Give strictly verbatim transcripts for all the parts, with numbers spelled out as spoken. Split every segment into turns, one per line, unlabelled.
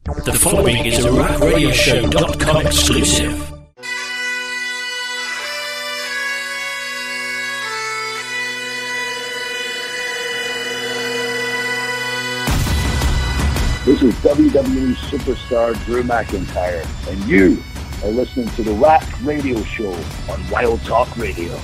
The following is a rack radio show dot com exclusive.
This is W W E superstar Drew McIntyre, and you are listening to the Rack Radio Show on Wild Talk Radio.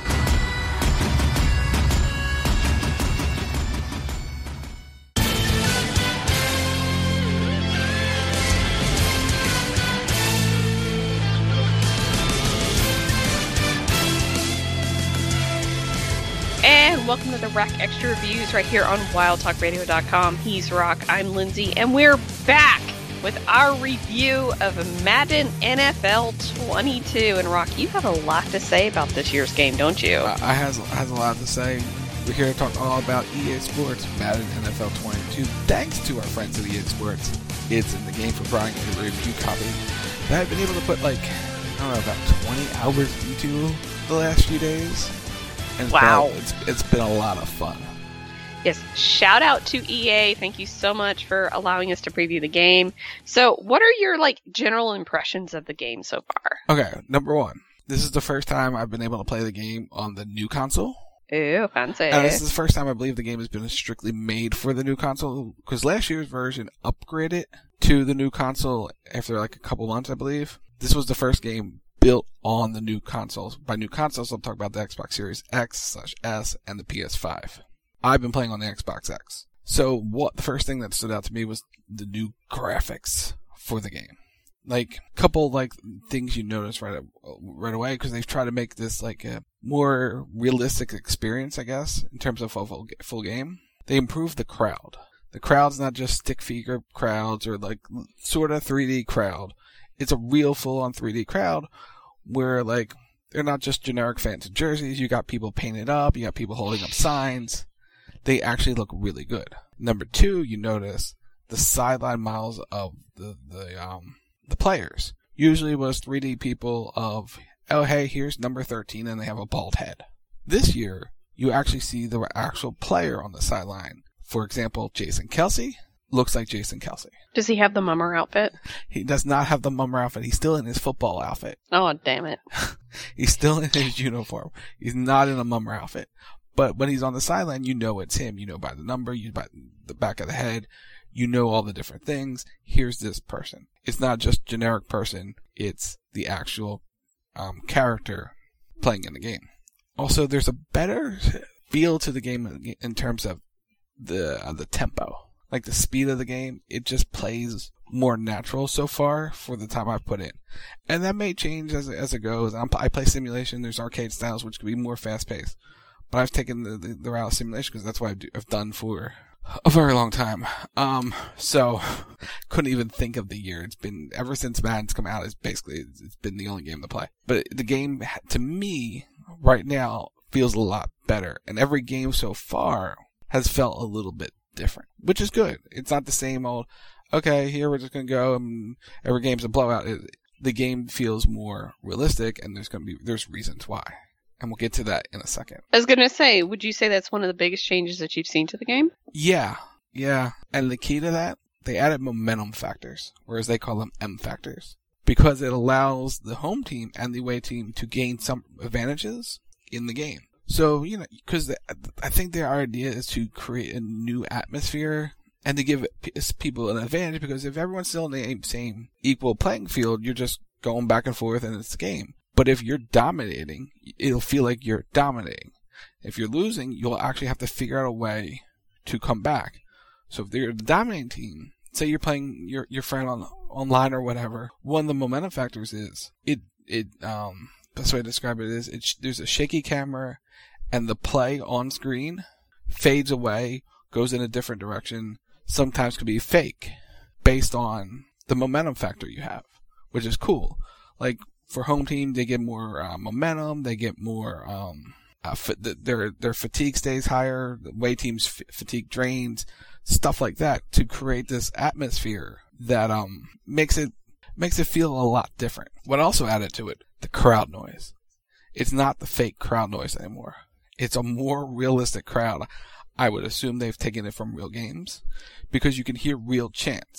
And welcome to the Rack Extra Reviews right here on wild talk radio dot com. He's Rock, I'm Lindsay, and we're back with our review of Madden N F L twenty-two. And Rock, you have a lot to say about this year's game, don't you?
Uh, I has has a lot to say. We're here to talk all about E A Sports Madden N F L twenty-two. Thanks to our friends at E A Sports, it's in the game for Brian and a review copy that I've been able to put like I don't know about twenty hours into the last few days. And it's
wow.
Been, it's, it's been a lot of fun.
Yes, shout out to E A. Thank you so much for allowing us to preview the game. So what are your like general impressions of the game so far?
Okay, number one. This is the first time I've been able to play the game on the new console.
Ooh, fancy.
And this is the first time I believe the game has been strictly made for the new console. Because last year's version upgraded to the new console after like a couple months, I believe. This was the first game built on the new consoles. By new consoles, I'm talking about the Xbox Series X slash S and the P S five. I've been playing on the Xbox X. So what the first thing that stood out to me was the new graphics for the game. Like a couple like things you notice right right away because they've tried to make this like a more realistic experience, I guess, in terms of a full, full game. They improved the crowd. The crowd's not just stick figure crowds or like sort of three D crowd. It's a real full-on three D crowd where, like, they're not just generic fans of jerseys. You got people painted up. You got people holding up signs. They actually look really good. Number two, you notice the sideline models of the the um the players. Usually was three D people of, oh, hey, here's number thirteen, and they have a bald head. This year, you actually see the actual player on the sideline. For example, Jason Kelce looks like Jason Kelce.
Does he have the mummer outfit?
He does not have the mummer outfit. He's still in his football outfit.
Oh, damn it.
He's still in his uniform. He's not in a mummer outfit. But when he's on the sideline, you know it's him. You know by the number, you by the back of the head. You know all the different things. Here's this person. It's not just generic person. It's the actual um, character playing in the game. Also, there's a better feel to the game in terms of the uh, the tempo. Like the speed of the game, it just plays more natural so far for the time I've put in. And that may change as, as it goes. I'm, I play simulation. There's arcade styles, which could be more fast-paced. But I've taken the, the, the route of simulation because that's what I've, do, I've done for a very long time. Um, so, couldn't even think of the year. It's been, ever since Madden's come out, it's basically, it's been the only game to play. But the game, to me, right now, feels a lot better. And every game so far has felt a little bit different, which is good. It's not the same old, okay, here we're just going to go and every game's a blowout. It, the game feels more realistic and there's going to be, there's reasons why. And we'll get to that in a second.
I was going to say, would you say that's one of the biggest changes that you've seen to the game?
Yeah, yeah. And the key to that, they added momentum factors, whereas they call them M factors, because it allows the home team and the away team to gain some advantages in the game. So, you know, because I think their idea is to create a new atmosphere and to give people an advantage, because if everyone's still in the same equal playing field, you're just going back and forth and it's the game. But if you're dominating, it'll feel like you're dominating. If you're losing, you'll actually have to figure out a way to come back. So if you're the dominating team, say you're playing your your friend on online or whatever, one of the momentum factors is it it um best way to describe it is it there's a shaky camera and the play on screen fades away, goes in a different direction, sometimes could be fake based on the momentum factor you have, which is cool. Like for home team, they get more uh, momentum, they get more um uh, f- their their fatigue stays higher, the away team's f- fatigue drains, stuff like that, to create this atmosphere that um makes it makes it feel a lot different. What also added to it, the crowd noise. It's not the fake crowd noise anymore. It's a more realistic crowd. I would assume they've taken it from real games because you can hear real chants.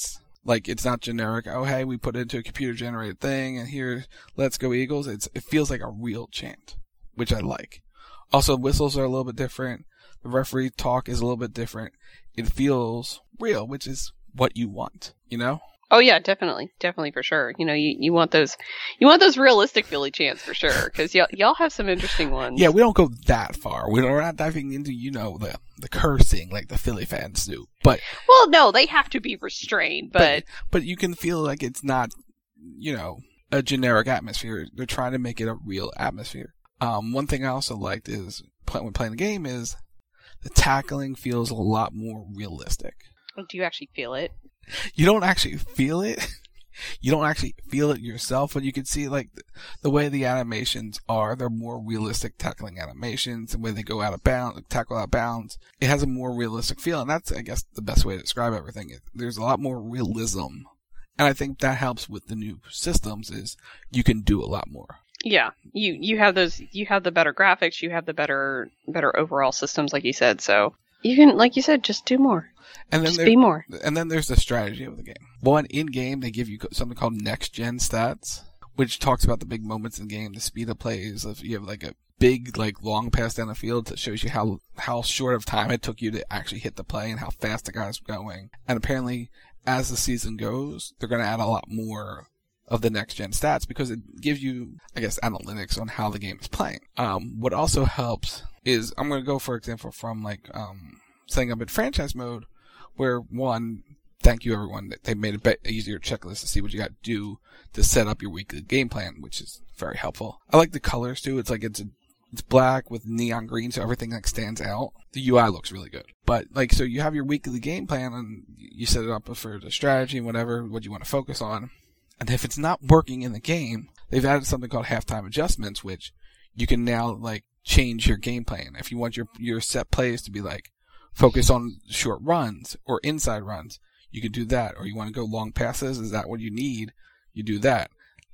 Like, it's not generic, oh, hey, we put it into a computer-generated thing, and here, let's go Eagles. It's It feels like a real chant, which I like. Also, whistles are a little bit different. The referee talk is a little bit different. It feels real, which is what you want, you know?
Oh yeah, definitely, definitely for sure. You know, you, you want those, you want those realistic Philly chants for sure, because y'all y'all have some interesting ones.
Yeah, we don't go that far. We don't, we're not diving into, you know, the the cursing like the Philly fans do. But
well, no, they have to be restrained, but
but, but you can feel like it's not, you know, a generic atmosphere. They're trying to make it a real atmosphere. Um, one thing I also liked is when playing the game is the tackling feels a lot more realistic.
Do you actually feel it?
You don't actually feel it. You don't actually feel it yourself, but you can see like the, the way the animations are. They're more realistic tackling animations. The way they go out of bounds, tackle out of bounds. It has a more realistic feel, and that's, I guess, the best way to describe everything. There's a lot more realism, and I think that helps with the new systems. Is you can do a lot more.
Yeah, you you have those. You have the better graphics. You have the better better overall systems, like you said. So you can, like you said, just do more.
And then
Just
there,
be more.
And then there's the strategy of the game. One, in game, they give you something called next gen stats, which talks about the big moments in the game, the speed of plays. If you have like a big, like long pass down the field, that shows you how how short of time it took you to actually hit the play and how fast the guy's going. And apparently, as the season goes, they're going to add a lot more of the next gen stats because it gives you, I guess, analytics on how the game is playing. Um, what also helps is, I'm going to go, for example, from like um, setting up in franchise mode, where one, thank you everyone, that they made a bit easier checklist to see what you got to do to set up your weekly game plan, which is very helpful. I like the colors too. It's like it's a, it's black with neon green, so everything like stands out. The U I looks really good. But like, so you have your weekly game plan and you set it up for the strategy and whatever, what you want to focus on. And if it's not working in the game, they've added something called halftime adjustments, which you can now like change your game plan. If you want your your set plays to be like focus on short runs or inside runs, you can do that. Or you want to go long passes, is that what you need? You do that.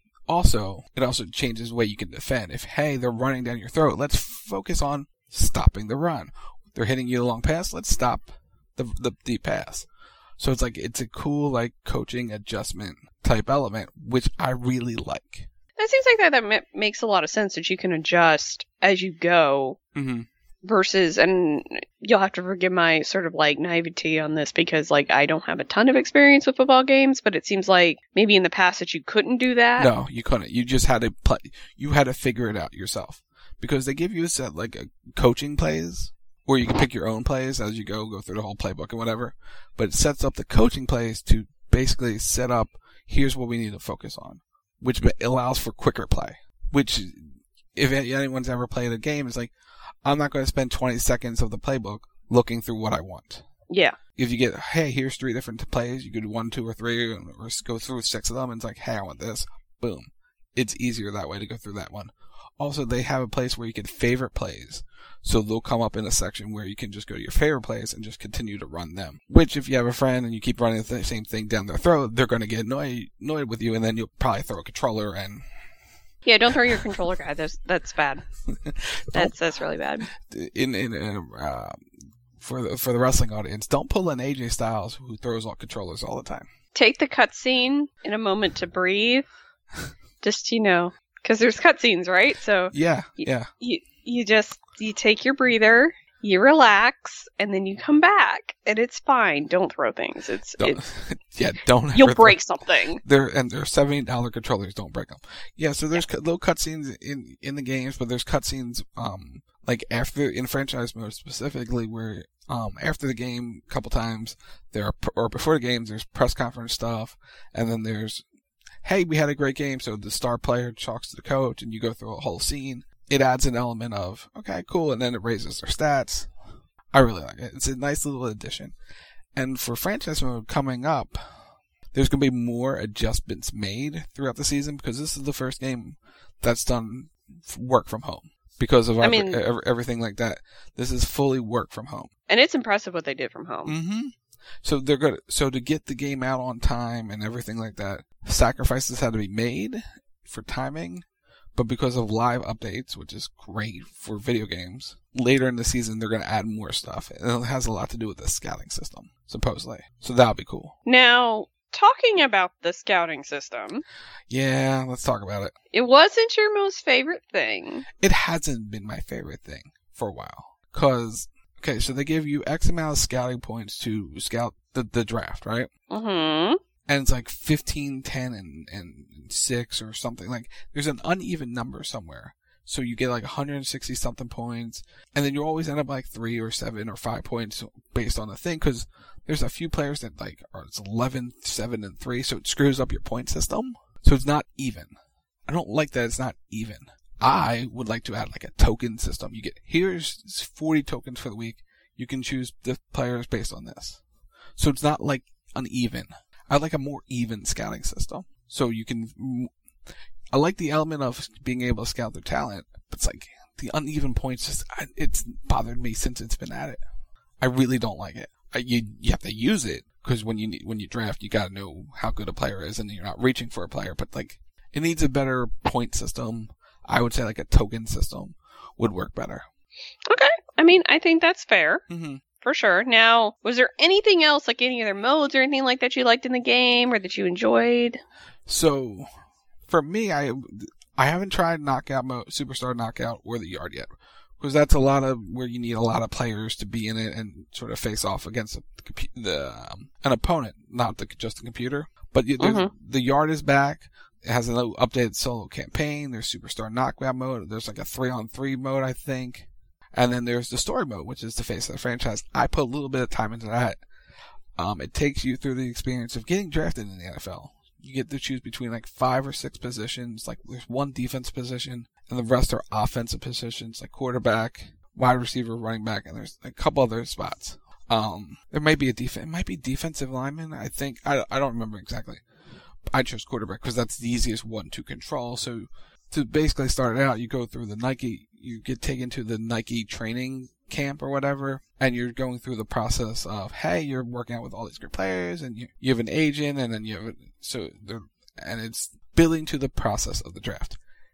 Also, it also changes the way you can defend. If, hey, they're running down your throat, let's focus on stopping the run. If they're hitting you a long pass, let's stop the the deep pass. So it's like, it's a cool, like, coaching adjustment type element, which I really like.
That seems like that, that ma- makes a lot of sense, that you can adjust as you go.
Mm-hmm.
Versus, and you'll have to forgive my sort of like naivety on this because like I don't have a ton of experience with football games, but it seems like maybe in the past that you couldn't do that.
No, you couldn't. You just had to play. You had to figure it out yourself because they give you a set like a coaching plays where you can pick your own plays as you go, go through the whole playbook and whatever. But it sets up the coaching plays to basically set up, here's what we need to focus on, which allows for quicker play. Which, if anyone's ever played a game, is like, I'm not going to spend twenty seconds of the playbook looking through what I want.
Yeah.
If you get, hey, here's three different plays, you could do one, two, or three, or go through six of them, and it's like, hey, I want this. Boom. It's easier that way to go through that one. Also, they have a place where you can favorite plays. So they'll come up in a section where you can just go to your favorite plays and just continue to run them. Which, if you have a friend and you keep running the same thing down their throat, they're going to get annoyed, annoyed with you, and then you'll probably throw a controller and...
Yeah, don't throw your controller guy. That's that's bad. That's that's really bad.
In in uh, for the, for the wrestling audience, don't pull an A J Styles who throws all controllers all the time.
Take the cutscene in a moment to breathe. Just, you know, because there's cutscenes, right? So
yeah,
you,
yeah.
You you just you take your breather, you relax, and then you come back, and it's fine. Don't throw things. It's,
don't,
it's
yeah, don't.
You'll break throw. something.
There and there are seventy dollar controllers. Don't break them. Yeah, so there's yeah. little cutscenes in in the games, but there's cutscenes um like after in franchise mode specifically where um after the game a couple times there are or before the games there's press conference stuff, and then there's, hey, we had a great game, so the star player talks to the coach, and you go through a whole scene. It adds an element of, okay, cool, and then it raises their stats. I really like it. It's a nice little addition. And for franchise mode coming up, there's going to be more adjustments made throughout the season because this is the first game that's done work from home. Because of
I
every,
mean,
every, everything like that. This is fully work from home.
And it's impressive what they did from home.
Mm-hmm. So they're good. So to get the game out on time and everything like that, sacrifices had to be made for timing. But because of live updates, which is great for video games, later in the season they're going to add more stuff. And it has a lot to do with the scouting system, supposedly. So that'll be cool.
Now, talking about the scouting system.
Yeah, let's talk about it.
It wasn't your most favorite thing.
It hasn't been my favorite thing for a while. Cause, okay, so they give you X amount of scouting points to scout the, the draft, right?
Mm-hmm.
And it's like fifteen, ten, and, and six or something. Like, there's an uneven number somewhere. So you get like one hundred sixty something points, and then you always end up like three or seven or five points based on the thing, because there's a few players that like are it's eleven, seven, and three, so it screws up your point system. So it's not even. I don't like that it's not even. I would like to add like a token system. You get, here's forty tokens for the week. You can choose the players based on this. So it's not like uneven. I like a more even scouting system. So you can, I like the element of being able to scout their talent, but it's like the uneven points just, it's bothered me since it's been added. I really don't like it. I, you, you have to use it, because when you, when you draft, you gotta know how good a player is, and you're not reaching for a player, but like, it needs a better point system. I would say like a token system would work better.
Okay. I mean, I think that's fair.
Mm-hmm.
For sure. Now, was there anything else, like any other modes or anything like that you liked in the game or that you enjoyed?
So, for me, I I haven't tried knockout mode, superstar knockout, or the yard yet, because that's a lot of where you need a lot of players to be in it and sort of face off against the, the um, an opponent, not the, just the computer. But you, mm-hmm. the yard is back. It has an updated solo campaign. There's superstar knockout mode. There's like a three on three mode, I think. And then there's the story mode, which is the face of the franchise. I put a little bit of time into that. Um, it takes you through the experience of getting drafted in the N F L. You get to choose between like five or six positions. Like there's one defense position, and the rest are offensive positions, like quarterback, wide receiver, running back, and there's a couple other spots. Um, there might be a def- it might be defensive lineman. I think I I don't remember exactly. I chose quarterback because that's the easiest one to control. So to basically start it out, you go through the Nike. You get taken to the Nike training camp or whatever, and you're going through the process of, hey, you're working out with all these great players, and you, you have an agent, and then you have, a, so, and it's building to the process of the draft.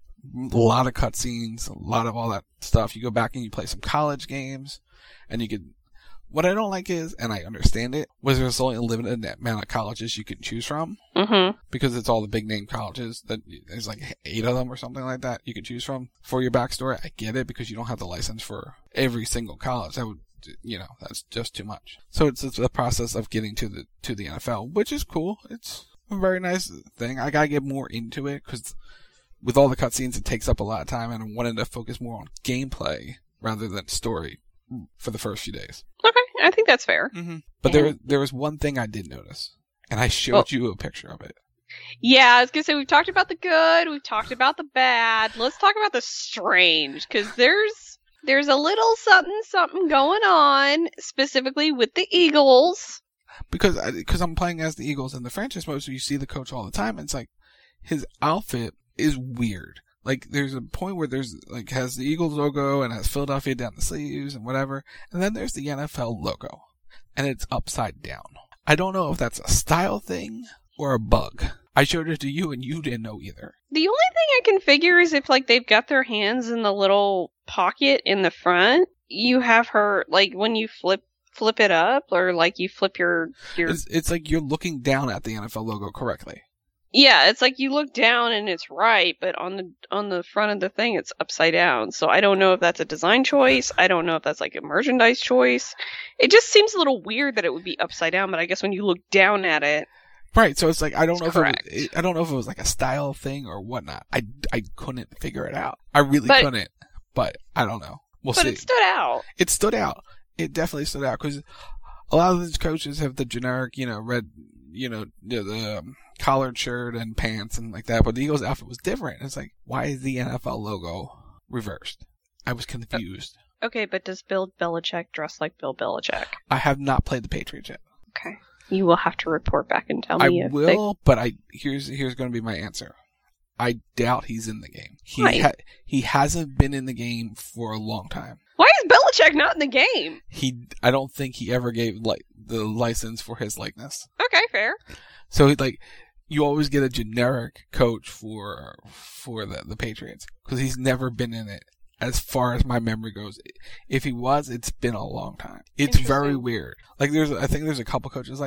A lot of cutscenes, a lot of all that stuff. You go back and you play some college games, and you can, what I don't like is, and I understand it, was there's only a limited amount of colleges you can choose from.
Mm-hmm.
Because it's all the big name colleges that there's like eight of them or something like that you can choose from for your backstory. I get it, because you don't have the license for every single college. That would, you know, that's just too much. So it's, it's the process of getting to the, to the N F L, which is cool. It's a very nice thing. I gotta get more into it, because with all the cutscenes, it takes up a lot of time, and I wanted to focus more on gameplay rather than story for the first few days.
Okay, I think that's fair.
Mm-hmm. But yeah. there, there was one thing I did notice, and I showed well, you a picture of it.
Yeah, I was gonna say, we've talked about the good, we've talked about the bad. Let's talk about the strange, because there's there's a little something something going on, specifically with the Eagles.
Because because I'm playing as the Eagles in the franchise mode, so you see the coach all the time, and it's like his outfit is weird. Like, there's a point where there's, like, has the Eagles logo and has Philadelphia down the sleeves and whatever. And then there's the N F L logo. And it's upside down. I don't know if that's a style thing or a bug. I showed it to you and you didn't know either.
The only thing I can figure is if, like, they've got their hands in the little pocket in the front, you have her, like, when you flip flip it up, or, like, you flip your... your...
It's, it's like you're looking down at the N F L logo correctly.
Yeah, it's like you look down and it's right, but on the on the front of the thing, it's upside down. So I don't know if that's a design choice. I don't know if that's like a merchandise choice. It just seems a little weird that it would be upside down, but I guess when you look down at it,
right. So it's like I don't know
correct.
if it was, I don't know if it was like a style thing or whatnot. I, I couldn't figure it out. I really
but,
couldn't. But I don't know. We'll
but
see.
But it stood out.
It stood out. It definitely stood out, because a lot of these coaches have the generic, you know, red, you know, the. the um, collared shirt and pants and like that, but the Eagles outfit was different. It's like, why is the N F L logo reversed? I was confused.
Okay, but does Bill Belichick dress like Bill Belichick?
I have not played the Patriots yet.
Okay, you will have to report back and tell me.
I
if
will,
they...
but I here's here's going to be my answer. I doubt he's in the game. He
Why?
ha- he hasn't been in the game for a long time.
Why is Belichick not in the game?
He, I don't think he ever gave like the license for his likeness.
Okay, fair.
So like. You always get a generic coach for for the, the Patriots, because he's never been in it, as far as my memory goes. If he was, it's been a long time. It's very weird. Like there's, I think there's a couple coaches like that,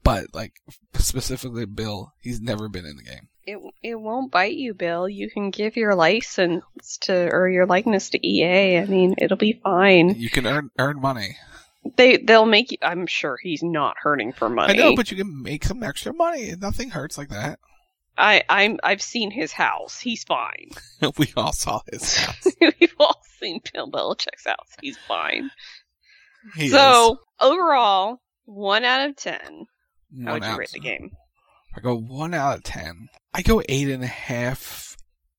But, like, specifically Bill, he's never been in the game.
It it won't bite you, Bill. You can give your license to, or your likeness to E A. I mean, it'll be fine.
You can earn earn money.
They they'll make you. I'm sure he's not hurting for money.
I know, but you can make some extra money. Nothing hurts like that.
I I'm I've seen his house. He's fine.
We all saw his house.
We've all seen Bill Belichick's house. He's fine.
He
so
is.
overall, one out of ten.
One
How would you
out
rate the
of-
game?
I go one out of ten. I go eight and a half,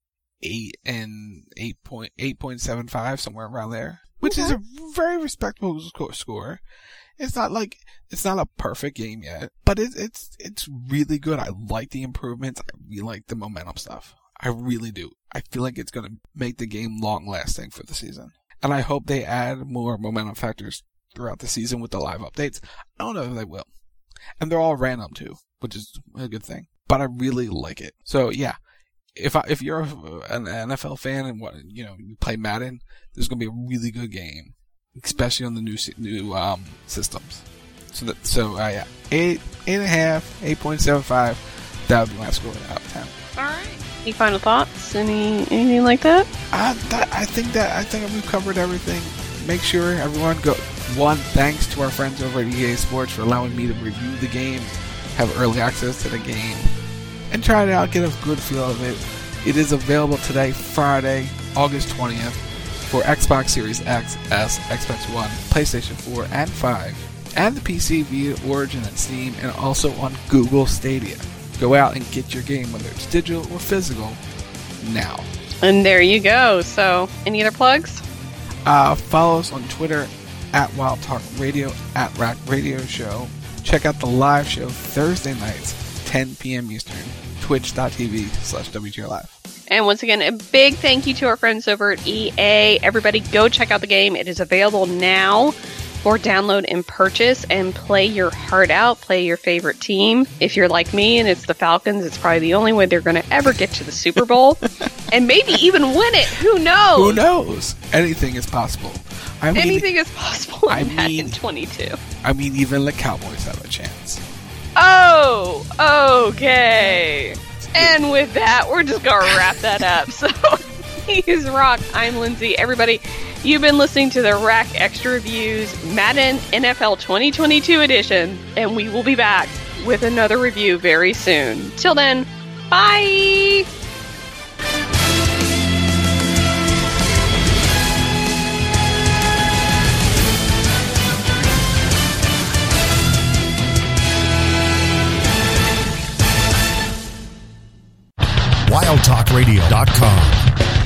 eight and eight point eight point seven five, somewhere around there, which
Okay.
is a very respectable score. Score. It's not like it's not a perfect game yet, but it, it's it's really good. I like the improvements. I really like the momentum stuff. I really do. I feel like it's going to make the game long lasting for the season, and I hope they add more momentum factors throughout the season with the live updates. I don't know if they will, and they're all random too, which is a good thing. But I really like it. So yeah, if I, if you're an N F L fan and what you know you play Madden, this is gonna be a really good game, especially on the new new um, systems. So that so uh, yeah, eight eight and a half, eight point seven five. That would be my score out of ten.
All right. Any final thoughts? Any anything like that?
I that, I think that I think we've covered everything. Make sure everyone go. One, thanks to our friends over at E A Sports for allowing me to review the game, have early access to the game, and try it out, get a good feel of it. It is available today, Friday, August twentieth, for Xbox Series X, S, Xbox One, PlayStation four, and five, and the P C via Origin and Steam, and also on Google Stadia. Go out and get your game, whether it's digital or physical, now.
And there you go. So, any other plugs?
Uh, follow us on Twitter at Wild Talk Radio, at Rack Radio Show. Check out the live show Thursday nights, ten p.m. Eastern, twitch.tv slash WTR Live.
And once again, a big thank you to our friends over at E A. Everybody go check out the game. It is available now for download and purchase, and play your heart out. Play your favorite team. If you're like me and it's the Falcons, it's probably the only way they're going to ever get to the Super Bowl. And maybe even win it. Who knows?
Who knows? Anything is possible. I mean,
Anything is possible in
I
Madden
mean-
twenty-two.
I mean, even the Cowboys have a chance.
Oh, okay. And with that, we're just going to wrap that up. So, he's Rock. I'm Lindsay. Everybody, you've been listening to the Rack Extra Reviews Madden N F L twenty twenty-two edition, and we will be back with another review very soon. Till then, bye!
wild talk radio dot com